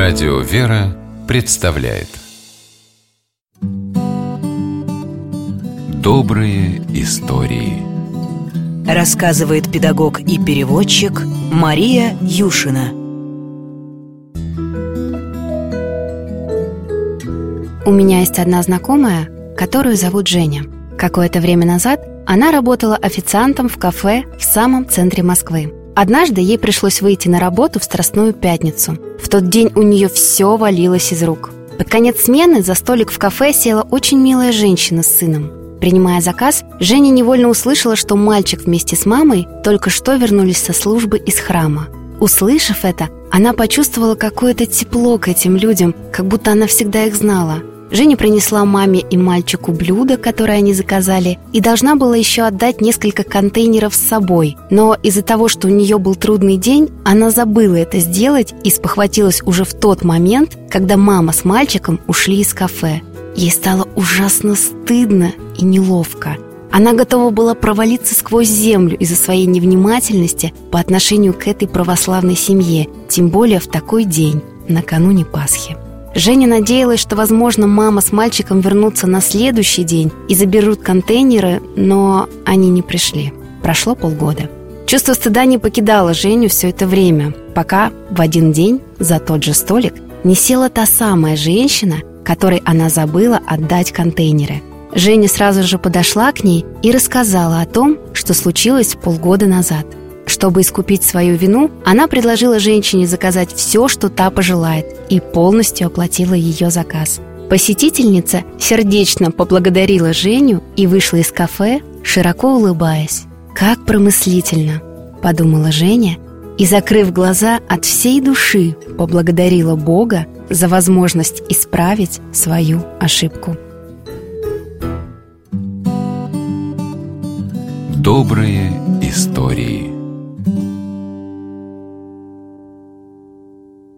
Радио «Вера» представляет Добрые истории. Рассказывает педагог и переводчик Мария Юшина. У меня есть одна знакомая, которую зовут Женя. Какое-то время назад она работала официантом в кафе в самом центре Москвы. Однажды ей пришлось выйти на работу в Страстную пятницу. В тот день у нее все валилось из рук. Под конец смены за столик в кафе села очень милая женщина с сыном. Принимая заказ, Женя невольно услышала, что мальчик вместе с мамой только что вернулись со службы из храма. Услышав это, она почувствовала какое-то тепло к этим людям, как будто она всегда их знала. Женя принесла маме и мальчику блюда, которые они заказали, и должна была еще отдать несколько контейнеров с собой. Но из-за того, что у нее был трудный день, она забыла это сделать и спохватилась уже в тот момент, когда мама с мальчиком ушли из кафе. Ей стало ужасно стыдно и неловко. Она готова была провалиться сквозь землю из-за своей невнимательности по отношению к этой православной семье, тем более в такой день, накануне Пасхи. Женя надеялась, что, возможно, мама с мальчиком вернутся на следующий день и заберут контейнеры, но они не пришли. Прошло полгода. Чувство стыда не покидало Женю все это время, пока в один день за тот же столик не села та самая женщина, которой она забыла отдать контейнеры. Женя сразу же подошла к ней и рассказала о том, что случилось полгода назад. Чтобы искупить свою вину, она предложила женщине заказать все, что та пожелает, и полностью оплатила ее заказ. Посетительница сердечно поблагодарила Женю и вышла из кафе, широко улыбаясь. «Как промыслительно!» – подумала Женя и, закрыв глаза, от всей души поблагодарила Бога за возможность исправить свою ошибку. Добрые